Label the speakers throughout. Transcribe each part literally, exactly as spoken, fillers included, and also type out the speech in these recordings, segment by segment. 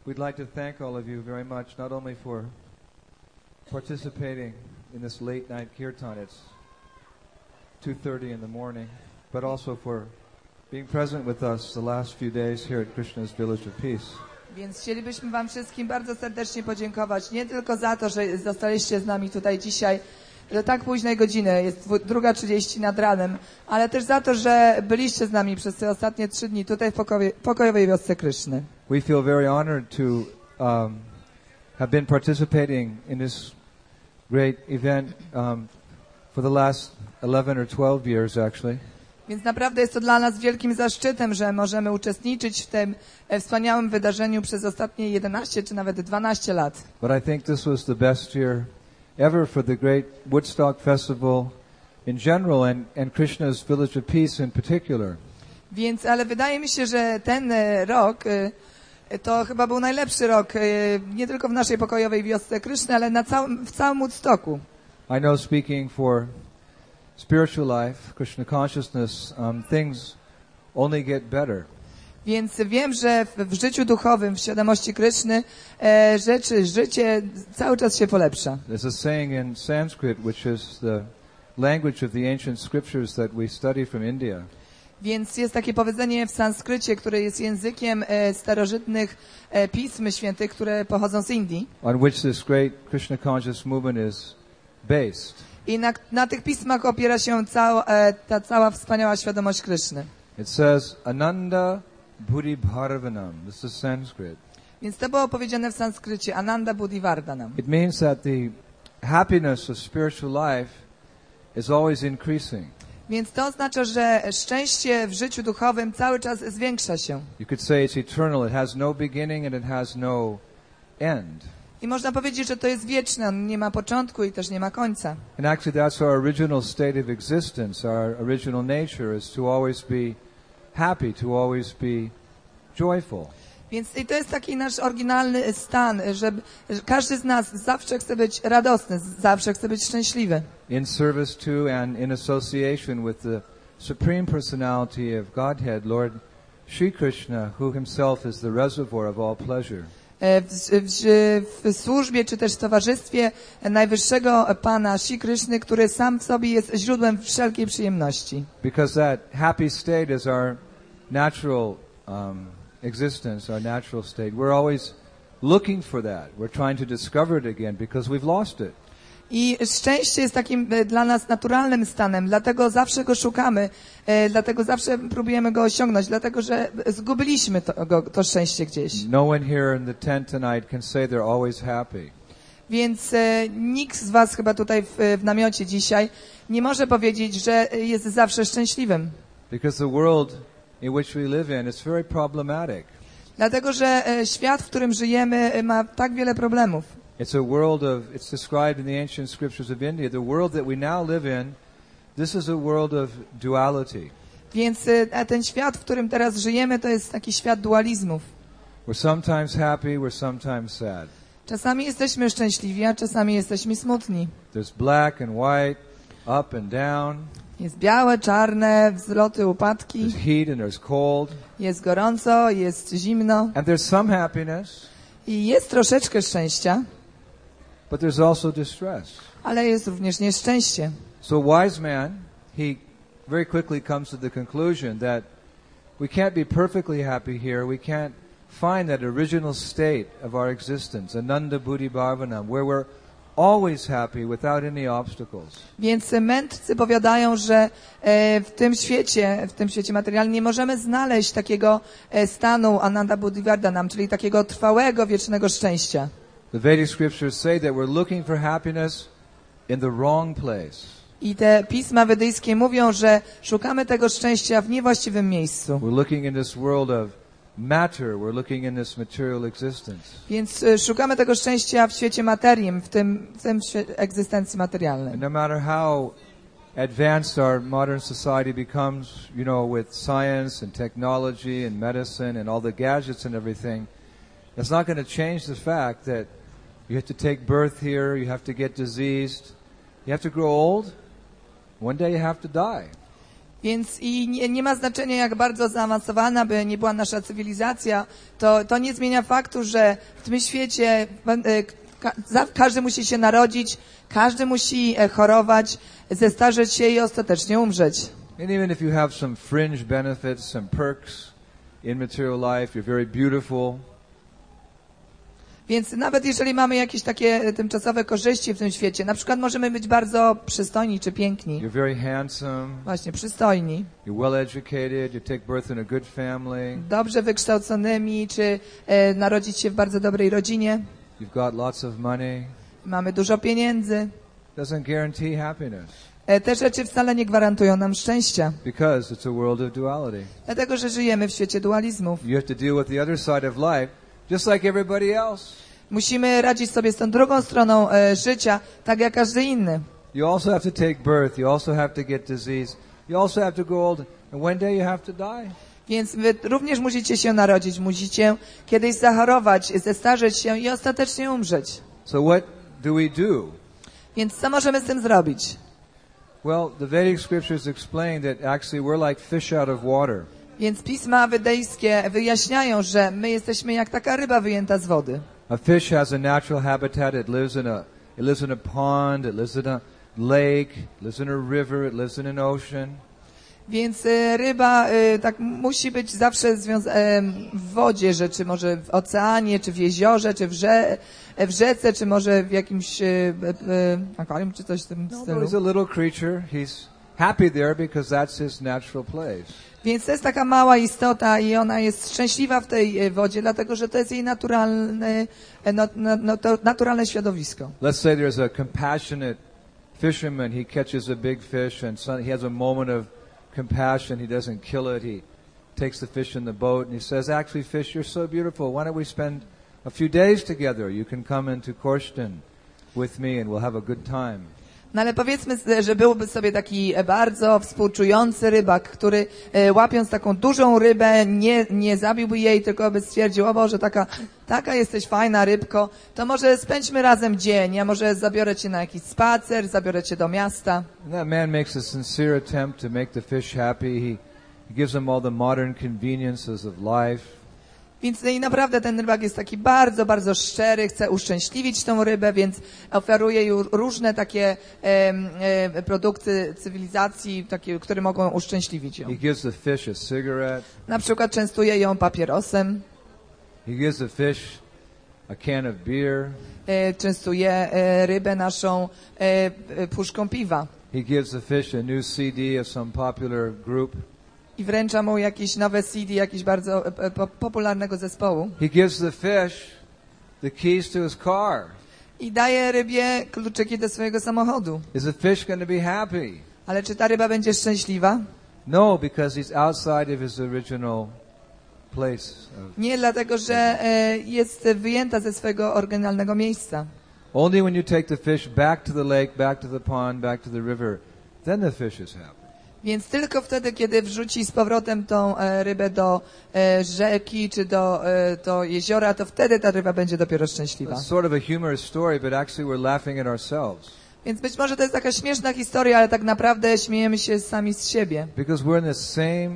Speaker 1: We'd like to thank all of you very much, not only for participating in this late night kirtan, it's two thirty in the morning, but also for being present with us the last few days here at Krishna's Village of Peace.
Speaker 2: Więc chcielibyśmy wam wszystkim bardzo serdecznie podziękować, nie tylko za to, że zostaliście z nami tutaj dzisiaj do tak późnej godziny, jest druga trzydzieści nad ranem, ale też za to, że byliście z nami przez te ostatnie trzy dni tutaj w pokoje, pokojowej wiosce Kryszny.
Speaker 1: We feel very honored to um, have been participating in this great event um, for the last eleven or twelve years actually.
Speaker 2: Więc naprawdę jest to dla nas wielkim zaszczytem, że możemy uczestniczyć w tym wspaniałym wydarzeniu przez ostatnie jedenaście czy nawet dwanaście lat.
Speaker 1: But I think this was the best year ever for the great Woodstock Festival in general and, and Krishna's Village of Peace in particular.
Speaker 2: Więc, ale wydaje mi się, że ten rok to chyba był najlepszy rok, nie tylko w naszej pokojowej wiosce Kryszny, ale na całym, w całym Woodstocku.
Speaker 1: I know, speaking for spiritual life, Krishna consciousness, um, things only get better.
Speaker 2: Więc wiem, że w, w życiu duchowym, w świadomości Kryszny, e, rzeczy, życie cały czas się polepsza.
Speaker 1: There's a saying in Sanskrit, which is the language of the ancient scriptures that we study from India.
Speaker 2: Więc jest takie powiedzenie w sanskrycie, które jest językiem e, starożytnych e, pism świętych, które pochodzą z Indii.
Speaker 1: On which this great Krishna conscious movement is based.
Speaker 2: I na, na tych pismach opiera się cała, e, ta cała wspaniała świadomość Kryszny.
Speaker 1: It says, Ananda Buddhi Bharvanam. This is Sanskrit.
Speaker 2: Więc to było powiedziane w sanskrycie, Ananda Buddhi Vardhanam.
Speaker 1: It means that the happiness of spiritual life is always increasing.
Speaker 2: Więc to oznacza, że szczęście w życiu duchowym cały czas zwiększa się.
Speaker 1: You could say it's eternal. It has no beginning and it has no end.
Speaker 2: I można powiedzieć, że to jest wieczne, on nie ma początku i też nie ma końca.
Speaker 1: And actually that's our original state of existence. Our original nature is to always be happy, to always be joyful.
Speaker 2: Więc i to jest taki nasz oryginalny stan, że, że każdy z nas zawsze chce być radosny, zawsze chce być szczęśliwy.
Speaker 1: In service to and in association with the Supreme Personality of Godhead, Lord Shri Krishna, who himself is the reservoir of all pleasure.
Speaker 2: W, w, w służbie czy też w towarzystwie najwyższego Pana Shri Kryszny, który sam w sobie jest źródłem wszelkiej przyjemności.
Speaker 1: Because that happy state is our natural um, existence, our natural state. We're always looking for that. We're trying to discover it again because we've lost it.
Speaker 2: I szczęście jest takim dla nas naturalnym stanem, dlatego zawsze go szukamy, dlatego zawsze próbujemy go osiągnąć, dlatego że zgubiliśmy to, go, to szczęście gdzieś.
Speaker 1: No one here in the tent tonight can say they're always happy.
Speaker 2: Więc e, nikt z was chyba tutaj w, w namiocie dzisiaj nie może powiedzieć, że jest zawsze szczęśliwym.
Speaker 1: Because the world in which we live in is very problematic.
Speaker 2: Dlatego, że e, świat, w którym żyjemy, ma tak wiele problemów.
Speaker 1: It's a world of, it's described in the ancient scriptures of India, the world that we now live in, this is a world of duality.
Speaker 2: Więc a ten świat, w którym teraz żyjemy, to jest taki świat dualizmów.
Speaker 1: We're sometimes happy, we're sometimes sad.
Speaker 2: Czasami jesteśmy szczęśliwi, a czasami jesteśmy smutni.
Speaker 1: There's black and white, up and down.
Speaker 2: Jest białe, czarne, wzloty, upadki.
Speaker 1: There's heat and there's cold.
Speaker 2: Jest gorąco, jest zimno.
Speaker 1: And there's some happiness.
Speaker 2: I jest troszeczkę szczęścia.
Speaker 1: But there's also distress.
Speaker 2: Ale jest również nieszczęście.
Speaker 1: So wise man, he very quickly comes to the conclusion that we can't be perfectly happy here. We can't find that original state of our existence, Ananda Buddhi Bharvanam, where we're always happy without any obstacles.
Speaker 2: Więc mędrcy powiadają, że e, w tym świecie, w tym świecie materialnym nie możemy znaleźć takiego e, stanu Ananda Buddhi Vardhanam, czyli takiego trwałego, wiecznego szczęścia.
Speaker 1: The Vedic scriptures say that we're looking for happiness in the wrong place.
Speaker 2: I te pisma wedyjskie mówią, że szukamy tego szczęścia w niewłaściwym miejscu.
Speaker 1: We're looking in this world of matter, we're looking in this material existence.
Speaker 2: Więc e, szukamy tego szczęścia w świecie materii, w tym, w tym egzystencji materialnej.
Speaker 1: And no matter how advanced our modern society becomes, you know, with science and technology and medicine and all the gadgets and everything, it's not going to change the fact that you have to take birth here, you have to get diseased, you have to grow old, one day you have to die.
Speaker 2: Więc i nie, nie ma znaczenia, jak bardzo zaawansowana by nie była nasza cywilizacja, to, to nie zmienia faktu, że w tym świecie ka, za, każdy musi się narodzić, każdy musi chorować, zestarzeć się i ostatecznie umrzeć.
Speaker 1: And even if you have some fringe benefits, some perks in material life, you're very beautiful.
Speaker 2: Więc nawet jeżeli mamy jakieś takie tymczasowe korzyści w tym świecie, na przykład możemy być bardzo przystojni czy piękni.
Speaker 1: You're very handsome.
Speaker 2: Właśnie, przystojni.
Speaker 1: You're well educated. You take birth in a good family.
Speaker 2: Dobrze wykształconymi, czy e, narodzić się w bardzo dobrej rodzinie.
Speaker 1: You've got lots of money.
Speaker 2: Mamy dużo pieniędzy.
Speaker 1: Doesn't guarantee happiness.
Speaker 2: E, te rzeczy wcale nie gwarantują nam szczęścia.
Speaker 1: Because it's a world of duality.
Speaker 2: Dlatego, że żyjemy w świecie dualizmów.
Speaker 1: You have to deal with the other side of life, just like everybody else.
Speaker 2: Musimy radzić sobie z tą drugą stroną e, życia, tak jak każdy inny.
Speaker 1: You also have to take birth. You also have to get disease. You also have to grow old. And one day you have to die.
Speaker 2: Więc wy również musicie się narodzić, musicie kiedyś zachorować, zestarzeć się i ostatecznie umrzeć.
Speaker 1: So what do we do?
Speaker 2: Więc co możemy z tym zrobić?
Speaker 1: Well, the Vedic scriptures explain that actually we're like fish out of water.
Speaker 2: Więc pisma wydejskie wyjaśniają, że my jesteśmy jak taka ryba wyjęta z wody.
Speaker 1: A fish has a natural habitat. It lives in a it lives in a pond. It lives in a lake. It lives in a river. It lives in an ocean.
Speaker 2: Więc y, ryba y, tak musi być zawsze związa- y, w wodzie, że czy może w oceanie, czy w jeziorze, czy w, rze- w rzece, czy może w jakimś y, y, akwarium, czy coś w tym
Speaker 1: No,
Speaker 2: stylu.
Speaker 1: but he's a little creature. He's happy there because that's his natural place.
Speaker 2: Więc to jest taka mała istota i ona jest szczęśliwa w tej y, wodzie, dlatego że to jest jej naturalne, no, no, no, to naturalne środowisko.
Speaker 1: Let's say there's a compassionate fisherman. He catches a big fish and some, he has a moment of compassion. He doesn't kill it. He takes the fish in the boat and he says, actually, fish, you're so beautiful. Why don't we spend a few days together? You can come into Korsten with me and we'll have a good time.
Speaker 2: No ale powiedzmy, że byłby sobie taki bardzo współczujący rybak, który e, łapiąc taką dużą rybę nie, nie zabiłby jej, tylko by stwierdził, o Boże, taka, taka jesteś fajna rybko, to może spędźmy razem dzień, ja może zabiorę cię na jakiś spacer, zabiorę cię do miasta.
Speaker 1: And that man makes a sincere attempt to make the fish happy. He, he gives them all the modern conveniences of life.
Speaker 2: Więc i naprawdę ten rybak jest taki bardzo, bardzo szczery, chce uszczęśliwić tą rybę, więc oferuje jej różne takie e, e, produkty cywilizacji, takie, które mogą uszczęśliwić ją.
Speaker 1: He gives the fish a cigarette.
Speaker 2: Na przykład częstuje ją papierosem,
Speaker 1: He gives the fish a can of beer.
Speaker 2: e, częstuje e, rybę naszą e, e, puszką piwa
Speaker 1: He gives the fish a new C D of some popular group.
Speaker 2: i wręcza mu jakieś nowe C D, jakiegoś bardzo e, po, popularnego zespołu.
Speaker 1: He gives the fish the keys to his car.
Speaker 2: I daje rybie kluczyki do swojego samochodu.
Speaker 1: Is the fish going to be happy?
Speaker 2: Ale czy ta ryba będzie szczęśliwa?
Speaker 1: No, because he's outside of his original place. Of,
Speaker 2: Nie, dlatego że e, jest wyjęta ze swojego oryginalnego miejsca.
Speaker 1: only when you take the fish back to the lake, back to the pond, back to the river, then the fish is happy.
Speaker 2: Więc tylko wtedy, kiedy wrzuci z powrotem tą e, rybę do e, rzeki czy do, e, do jeziora, to wtedy ta ryba będzie dopiero szczęśliwa.
Speaker 1: It's sort of a humorous story, but actually we're laughing at ourselves.
Speaker 2: Więc być może to jest taka śmieszna historia, ale tak naprawdę śmiejemy się sami z siebie.
Speaker 1: Because we're in the same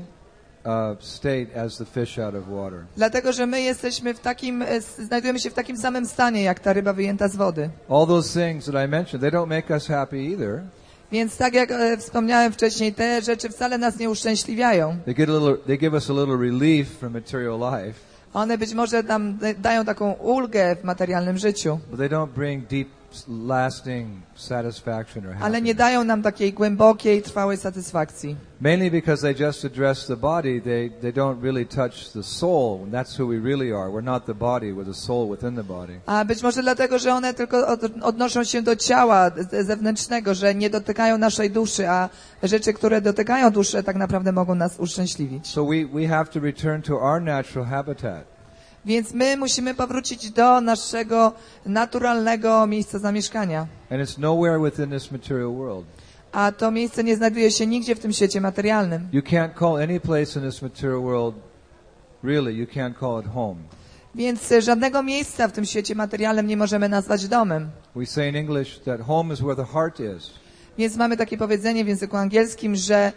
Speaker 1: uh, state as the fish out of water.
Speaker 2: Dlatego, że my jesteśmy w takim, e, znajdujemy się w takim samym stanie, jak ta ryba wyjęta z wody.
Speaker 1: All those things that I mentioned, they don't make us happy either.
Speaker 2: Więc tak jak e, wspomniałem wcześniej, te rzeczy wcale nas nie uszczęśliwiają.
Speaker 1: They get a little, they give us a little relief from material life,
Speaker 2: One być może nam da- dają taką ulgę w materialnym życiu,
Speaker 1: but they don't bring deep, lasting satisfaction or
Speaker 2: ale
Speaker 1: happiness.
Speaker 2: nie dają nam takiej głębokiej, trwałej satysfakcji.
Speaker 1: Mainly because they just address the body, they, they don't really touch the soul. And that's who we really are. We're not the body, we're the soul within the body.
Speaker 2: A być może dlatego, że one tylko od, odnoszą się do ciała z- zewnętrznego, że nie dotykają naszej duszy, a rzeczy, które dotykają duszę, tak naprawdę mogą nas uszczęśliwić.
Speaker 1: So we, we have to return to our natural habitat.
Speaker 2: Więc my musimy powrócić do naszego naturalnego miejsca zamieszkania.
Speaker 1: And it's nowhere within this material world.
Speaker 2: A to miejsce nie znajduje się nigdzie w tym świecie materialnym.
Speaker 1: You can't call any place in this material world, really, you can't call it home.
Speaker 2: Więc e, żadnego miejsca w tym świecie materialnym nie możemy nazwać domem.
Speaker 1: We say in English that home is where the heart is.
Speaker 2: Więc mamy takie powiedzenie w języku angielskim, że e,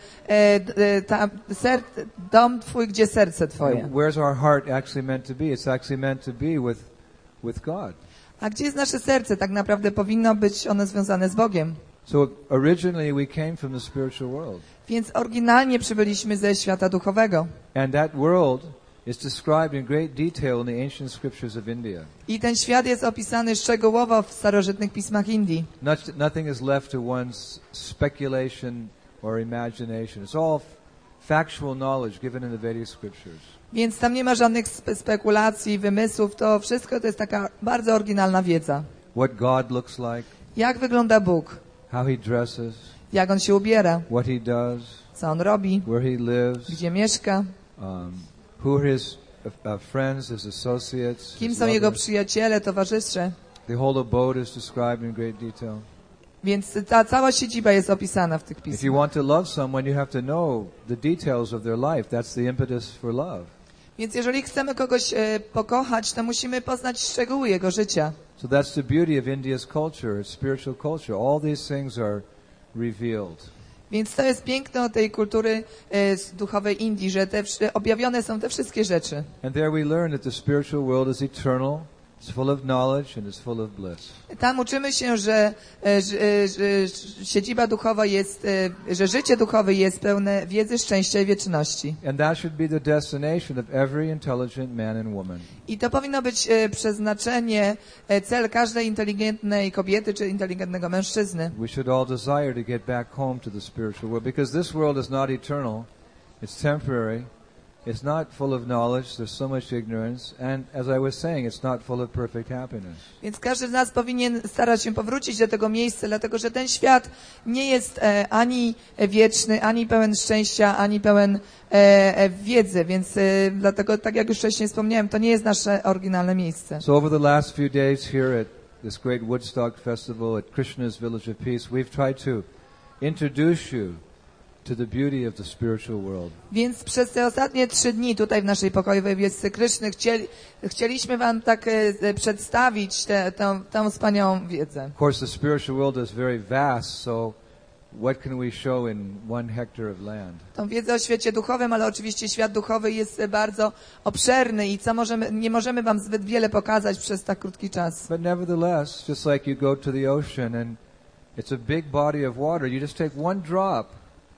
Speaker 2: e, ta, ser, dom twój, gdzie serce twoje.
Speaker 1: And where's our heart actually meant to be? It's actually meant to be with, with God.
Speaker 2: A gdzie jest nasze serce? Tak naprawdę powinno być ono związane z Bogiem.
Speaker 1: So originally we came from the spiritual world.
Speaker 2: Więc oryginalnie przybyliśmy ze świata duchowego.
Speaker 1: And that world is described in great detail in the ancient scriptures of India.
Speaker 2: I ten świat jest opisany szczegółowo w starożytnych pismach Indii.
Speaker 1: Not, nothing is left to one's speculation or imagination. It's all factual knowledge given in the Vedic scriptures.
Speaker 2: Więc tam nie ma żadnych spe spekulacji, wymysłów. To wszystko to jest taka bardzo oryginalna wiedza.
Speaker 1: What God looks like,
Speaker 2: Jak wygląda Bóg?
Speaker 1: how He dresses,
Speaker 2: Jak On się ubiera?
Speaker 1: what He does,
Speaker 2: Co On robi?
Speaker 1: where He lives,
Speaker 2: Gdzie mieszka?
Speaker 1: um, who are His uh, uh, friends, His associates,
Speaker 2: Kim
Speaker 1: His
Speaker 2: są Jego
Speaker 1: lovers.
Speaker 2: przyjaciele, towarzysze?
Speaker 1: The whole abode is described in great detail.
Speaker 2: Więc ta cała siedziba jest opisana w tych
Speaker 1: If you
Speaker 2: pismach.
Speaker 1: want to love someone, you have to know the details of their life. That's the impetus for love.
Speaker 2: Więc jeżeli chcemy kogoś e, pokochać, to musimy poznać szczegóły jego życia.
Speaker 1: So that's the beauty of India's culture, its spiritual culture. All these things are revealed.
Speaker 2: Więc to jest piękno tej kultury e, z duchowej Indii, że te wsz- objawione są te wszystkie rzeczy.
Speaker 1: And there we learn that the spiritual world is eternal, it's full of knowledge, and it's full of bliss.
Speaker 2: Tam uczymy się, że, e, że, e, że siedziba duchowa jest, e, że życie duchowe jest pełne wiedzy, szczęścia i wieczności.
Speaker 1: And that should be the destination of every intelligent man and woman.
Speaker 2: I to powinno być e, przeznaczenie, e, cel każdej inteligentnej kobiety czy inteligentnego mężczyzny.
Speaker 1: We should all desire to get back home to the spiritual world because this world is not eternal, it's temporary. It's not full of knowledge, there's so much ignorance, and as I was saying, it's not full of perfect happiness.
Speaker 2: Więc każdy z nas powinien starać się powrócić do tego miejsca, dlatego że ten świat nie jest e, ani wieczny, ani pełen szczęścia, ani pełen e, e, wiedzy, więc e, dlatego, tak jak już wcześniej wspomniałem, to nie jest nasze oryginalne miejsce.
Speaker 1: So over the last few days here at this great Woodstock festival at Krishna's Village of Peace, we've tried to introduce you to the beauty of the spiritual world.
Speaker 2: Więc przez te ostatnie trzy dni tutaj w naszej pokojowej wiosce Kryszny chcieli, chcieliśmy wam tak e, przedstawić tę tę tę wspaniałą wiedzę.
Speaker 1: Of course, the spiritual world is very vast, so what can we show in one hectare of land?
Speaker 2: Tą wiedzę o świecie duchowym, ale oczywiście świat duchowy jest bardzo obszerny i co możemy, nie możemy wam zbyt wiele pokazać przez tak krótki czas.
Speaker 1: But nevertheless, just like you go to the ocean and it's a big body of water, you just take one drop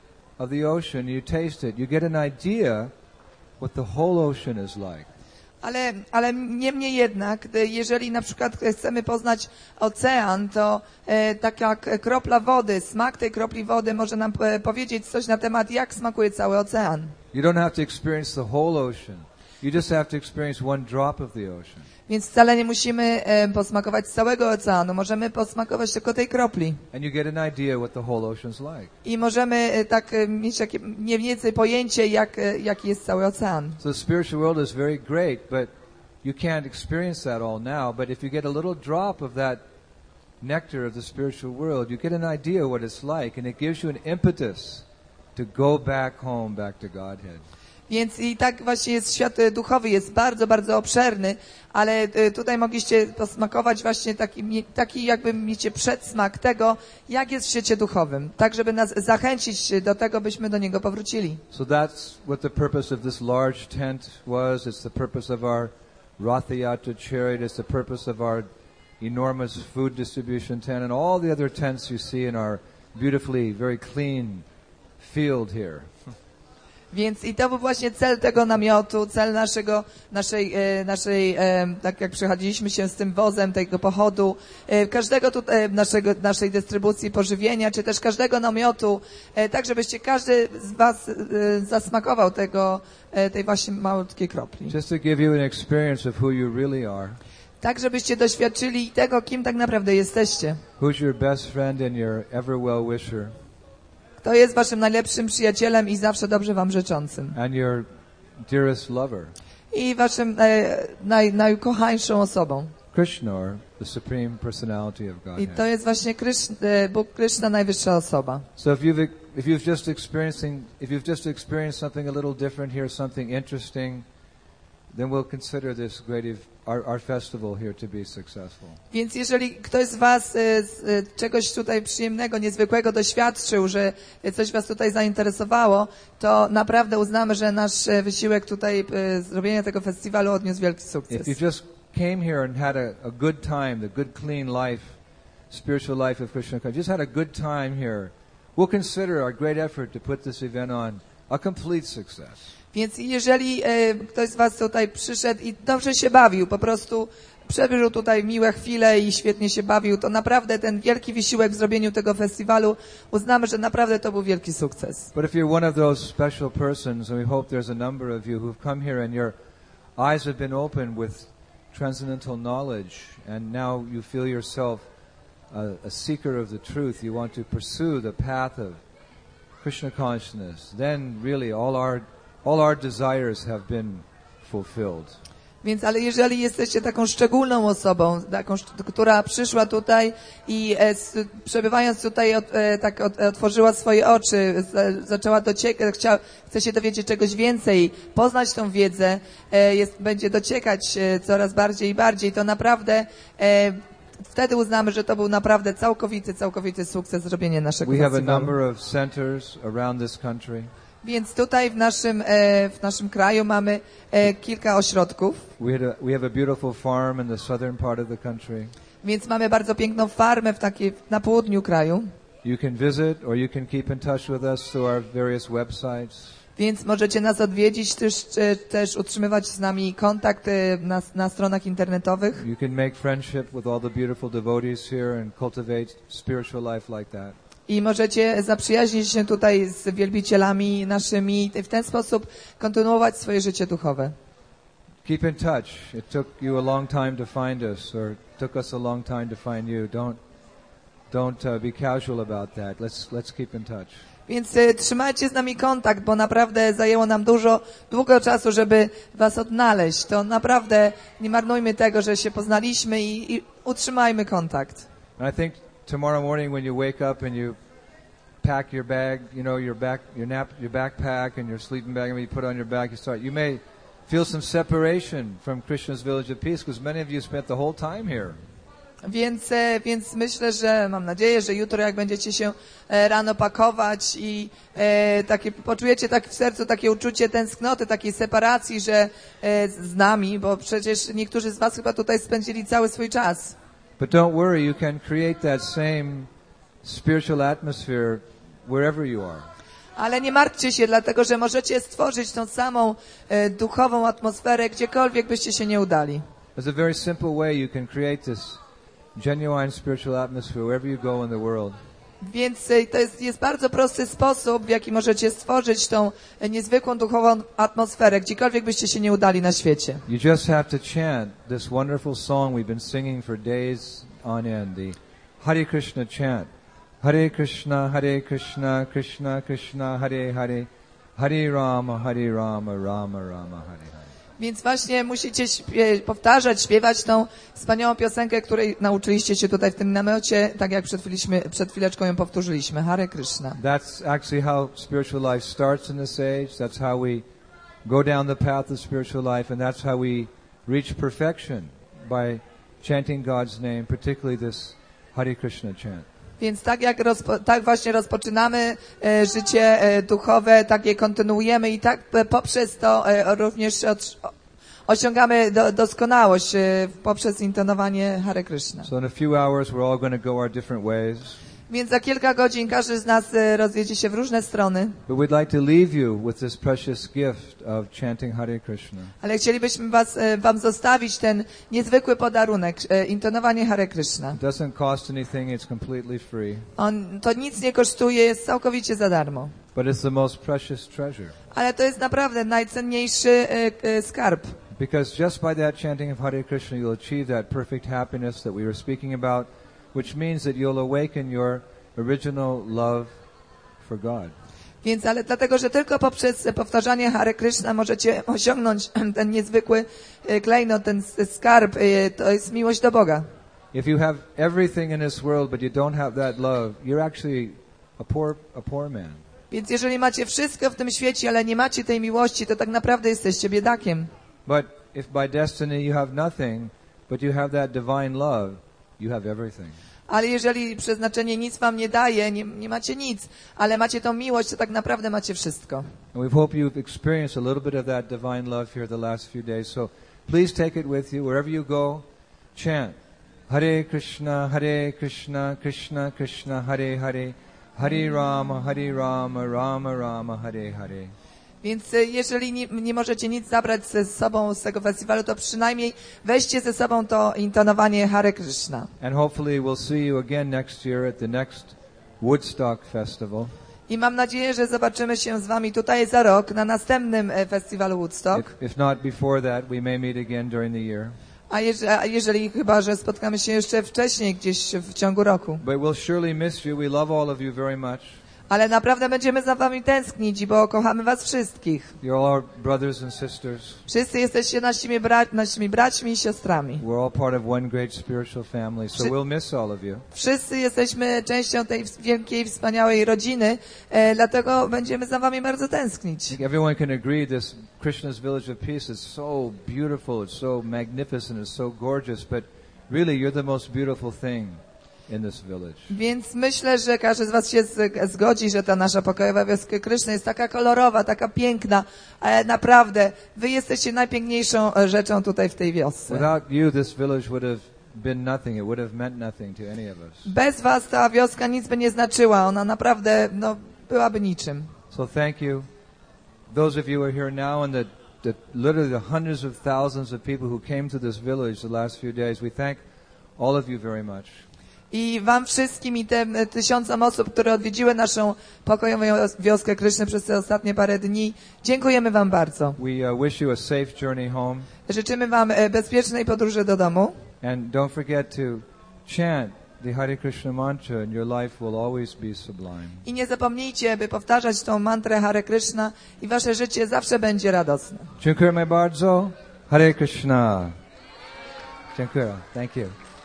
Speaker 1: of the ocean, you taste it, you get an idea what the whole ocean is like.
Speaker 2: Ale, ale niemniej jednak, gdy- jeżeli na przykład chcemy poznać ocean, to e, tak jak kropla wody, smak tej kropli wody może nam e, powiedzieć coś na temat, jak smakuje cały ocean.
Speaker 1: You don't have to experience the whole ocean. You just have to experience one drop of the ocean.
Speaker 2: Więc wcale nie musimy e, posmakować całego oceanu, możemy posmakować tylko tej kropli.
Speaker 1: And you get an idea what the whole ocean's like.
Speaker 2: I możemy e, tak e, mieć takie mniej więcej pojęcie, jak, e, jaki jest cały ocean.
Speaker 1: So the spiritual world is very great, but you can't experience that all now. But if you get a little drop of that nectar of the spiritual world, you get an idea what it's like, and it gives you an impetus to go back home, back to Godhead.
Speaker 2: Więc i tak właśnie jest świat e, duchowy, jest bardzo, bardzo obszerny, ale e, tutaj mogliście posmakować właśnie taki, mie- taki jakby miecie przedsmak tego, jak jest w świecie duchowym, tak żeby nas zachęcić do tego, byśmy do niego powrócili.
Speaker 1: So that's what the purpose of this large tent was. It's the purpose of our Ratha Yatra chariot. It's the purpose of our enormous food distribution tent and all the other tents you see in our beautifully, very clean field here.
Speaker 2: Więc i to był właśnie cel tego namiotu, cel naszego, naszej, e, naszej e, tak jak przychodziliśmy się z tym wozem, tego pochodu, e, każdego tu, e, naszego, naszej dystrybucji pożywienia, czy też każdego namiotu, e, tak żebyście każdy z was e, zasmakował tego, e, tej właśnie malutkiej kropli.
Speaker 1: Just to give you an experience of who you really are.
Speaker 2: Tak żebyście doświadczyli tego, kim tak naprawdę jesteście.
Speaker 1: Who's your best friend and your ever well wisher
Speaker 2: Kto jest waszym najlepszym przyjacielem i zawsze dobrze wam życzącym.
Speaker 1: and your dearest lover?
Speaker 2: I waszym e, naj, najukochańszą osobą.
Speaker 1: Krishna, or the Supreme Personality of
Speaker 2: I
Speaker 1: Godhead.
Speaker 2: to jest właśnie Kryszn, e, Bóg Kryszna, najwyższa osoba.
Speaker 1: So if you've if you've just experiencing if you've just experienced something a little different here, something interesting, then we'll consider this great ev- our, our festival here to be successful.
Speaker 2: Więc jeżeli ktoś z was e, z, e, czegoś tutaj przyjemnego, niezwykłego doświadczył, że e, coś was tutaj zainteresowało, to naprawdę uznamy, że nasz e, wysiłek tutaj e, zrobienia tego festiwalu odniósł wielki sukces.
Speaker 1: If you just came here and had a, a good time, the good clean life, spiritual life of Krishna consciousness, just had a good time here, we'll consider our great effort to put this event on a complete success.
Speaker 2: Więc jeżeli e, ktoś z was tutaj przyszedł i dobrze się bawił, po prostu przeżył tutaj miłe chwile i świetnie się bawił, to naprawdę ten wielki wysiłek w zrobieniu tego festiwalu uznamy, że naprawdę to był wielki sukces.
Speaker 1: But if you're one of those special persons, and we hope there's a number of you who've come here and your eyes have been opened with transcendental knowledge, and now you feel yourself a, a seeker of the truth, you want to pursue the path of Krishna consciousness, then really all our all our desires have been fulfilled.
Speaker 2: Więc, ale jeżeli jesteście taką szczególną osobą, taką, która przyszła tutaj i e, s, przebywając tutaj od, e, tak od, otworzyła swoje oczy, z, zaczęła dociekać, chcia, chce się dowiedzieć czegoś więcej, poznać tą wiedzę, e, jest, będzie dociekać e, coraz bardziej i bardziej, to naprawdę e, wtedy uznamy, że to był naprawdę całkowity, całkowity sukces zrobienia naszego
Speaker 1: We have a
Speaker 2: festiwalu.
Speaker 1: number of centers around this country.
Speaker 2: Więc tutaj w naszym, e, w naszym kraju mamy e, kilka ośrodków.
Speaker 1: We, had a, we have a beautiful farm in the southern part of the country.
Speaker 2: Więc mamy bardzo piękną farmę w takiej, na południu kraju.
Speaker 1: You can visit or you can keep in touch with us through our various websites.
Speaker 2: Więc możecie nas odwiedzić, też, e, też utrzymywać z nami kontakt e, na, na stronach internetowych.
Speaker 1: You can make friendship with all the beautiful devotees here and cultivate spiritual life like that.
Speaker 2: I możecie zaprzyjaźnić się tutaj z wielbicielami naszymi i w ten sposób kontynuować swoje życie duchowe.
Speaker 1: Keep in touch. It took you a long time to find us, or it took us a long time to find you. Don't don't uh, be casual about that. Let's let's keep in touch.
Speaker 2: Więc e, trzymajcie z nami kontakt, bo naprawdę zajęło nam dużo, długo czasu, żeby was odnaleźć. To naprawdę nie marnujmy tego, że się poznaliśmy i, i utrzymajmy kontakt.
Speaker 1: And I think tomorrow morning when you wake up and you pack your bag, you know, your back, your nap, your backpack and your sleeping bag, and when you put on your bag, you start. You may feel some separation from Krishna's village of peace because many of you spent the whole time here.
Speaker 2: Więc, e, więc myślę, że mam nadzieję, że jutro jak będziecie się e, rano pakować i e, takie, poczujecie tak w sercu takie uczucie tęsknoty, takiej separacji, że e, z nami, bo przecież niektórzy z was chyba tutaj spędzili cały swój czas.
Speaker 1: But don't worry, you can create that same spiritual atmosphere wherever you are.
Speaker 2: Ale nie martwcie się, dlatego że możecie stworzyć tą samą e, duchową atmosferę, gdziekolwiek byście się nie udali.
Speaker 1: There's a very simple way you can create this genuine spiritual atmosphere wherever you go in the world.
Speaker 2: Więc e, to jest, jest bardzo prosty sposób, w jaki możecie stworzyć tą e, niezwykłą duchową atmosferę, gdziekolwiek byście się nie udali na świecie.
Speaker 1: You just have to chant this wonderful song we've been singing for days on end, the Hare Krishna chant. Hare Krishna, Hare Krishna, Krishna Krishna, Hare Hare, Hare Rama, Hare Rama, Rama Rama, Hare Hare.
Speaker 2: Więc właśnie musicie śpie- powtarzać, śpiewać tą wspaniałą piosenkę, której nauczyliście się tutaj w tym namiocie, tak jak przed, chwiliśmy, przed chwileczką ją powtórzyliśmy. Hare Krishna.
Speaker 1: That's actually how spiritual life starts in this age. That's how we go down the path of spiritual life, and that's how we reach perfection by chanting God's name, particularly this Hare Krishna chant.
Speaker 2: Więc tak jak rozpo, tak właśnie rozpoczynamy e, życie e, duchowe, tak je kontynuujemy i tak e, poprzez to e, również od, osiągamy do, doskonałość e, poprzez intonowanie Hare Krishna.
Speaker 1: So in a few hours we're all going to go our different ways.
Speaker 2: Więc za kilka godzin każdy z nas e, rozwiedzie się w różne strony.
Speaker 1: But we'd like to leave you with this precious gift of chanting Hare Krishna.
Speaker 2: Ale chcielibyśmy was, e, wam zostawić ten niezwykły podarunek, e, intonowanie Hare Krishna.
Speaker 1: It doesn't cost anything, it's completely free.
Speaker 2: On, to nic nie kosztuje, jest całkowicie za darmo.
Speaker 1: But it's the most precious treasure.
Speaker 2: Ale to jest naprawdę najcenniejszy e, e, skarb.
Speaker 1: Because just by that chanting of Hare Krishna you'll achieve that perfect happiness that we were speaking about, which means that you'll awaken your original love for God.
Speaker 2: Więc, ale dlatego, że tylko poprzez powtarzanie Hare Krishna możecie osiągnąć ten niezwykły e, klejnot, ten s- skarb, e, to jest miłość do Boga.
Speaker 1: If you have everything in this world but you don't have that love, you're actually a poor a poor man.
Speaker 2: Więc jeżeli macie wszystko w tym świecie, ale nie macie tej miłości, to tak naprawdę jesteście biedakiem.
Speaker 1: But if by destiny you have nothing, but you have that divine love, you have everything.
Speaker 2: Ale jeżeli przeznaczenie nic wam nie daje, nie, nie macie nic, ale macie tą miłość, to tak naprawdę macie wszystko.
Speaker 1: And we hope you've experienced a little bit of that divine love here the last few days. So please take it with you. Wherever you go, chant. Hare Krishna, Hare Krishna, Krishna Krishna, Hare Hare, Hare Rama, Hare Rama, Rama Rama, Hare Hare.
Speaker 2: Więc jeżeli nie, nie możecie nic zabrać ze sobą z tego festiwalu, to przynajmniej weźcie ze sobą to intonowanie Hare Krishna.
Speaker 1: And hopefully we'll see you again next year at the next Woodstock Festival.
Speaker 2: I mam nadzieję, że zobaczymy się z wami tutaj za rok na następnym e, festiwalu Woodstock.
Speaker 1: If, if not before that, we may meet again during the year.
Speaker 2: A, jeż- a jeżeli chyba, że spotkamy się jeszcze wcześniej, gdzieś w ciągu roku.
Speaker 1: But we'll surely miss you. We love all of you very much.
Speaker 2: Ale naprawdę będziemy za wami tęsknić, bo kochamy was wszystkich.
Speaker 1: You're all our brothers and sisters.
Speaker 2: Wszyscy jesteście naszymi, bra- naszymi braćmi i siostrami.
Speaker 1: We're all part of one great spiritual family, so
Speaker 2: Wszy-
Speaker 1: we'll miss all of you.
Speaker 2: Wszyscy jesteśmy częścią tej w- wielkiej, wspaniałej rodziny, e, dlatego będziemy za wami bardzo
Speaker 1: I
Speaker 2: tęsknić.
Speaker 1: think everyone can agree this Krishna's Village of Peace is so beautiful, it's so magnificent, it's so gorgeous, but really you're the most beautiful thing in this village.
Speaker 2: Więc myślę, że każdy z was się z- zgodzi, że ta nasza pokojowa wioska Kryszny jest taka kolorowa, taka piękna, ale naprawdę wy jesteście najpiękniejszą e, rzeczą tutaj w tej wiosce.
Speaker 1: Without you, this village would have been nothing. It would have meant nothing to any of us.
Speaker 2: Bez was ta wioska nic by nie znaczyła, ona naprawdę no, byłaby niczym.
Speaker 1: So thank you. Those of you who are here now and the, the literally the hundreds of thousands of people who came to this village the last few days, we thank all of you very much.
Speaker 2: I wam wszystkim i tym e, tysiącom osób, które odwiedziły naszą pokojową wioskę Kryszny przez te ostatnie parę dni, dziękujemy wam bardzo.
Speaker 1: We uh, wish you a safe journey home.
Speaker 2: Życzymy wam e, bezpiecznej podróży do domu.
Speaker 1: And don't forget to chant the Hare Krishna mantra and your life will always be sublime.
Speaker 2: I nie zapomnijcie, by powtarzać tą mantrę Hare Krishna i wasze życie zawsze będzie radosne.
Speaker 1: Dziękujemy bardzo. Hare Krishna. Dziękuję. Thank you.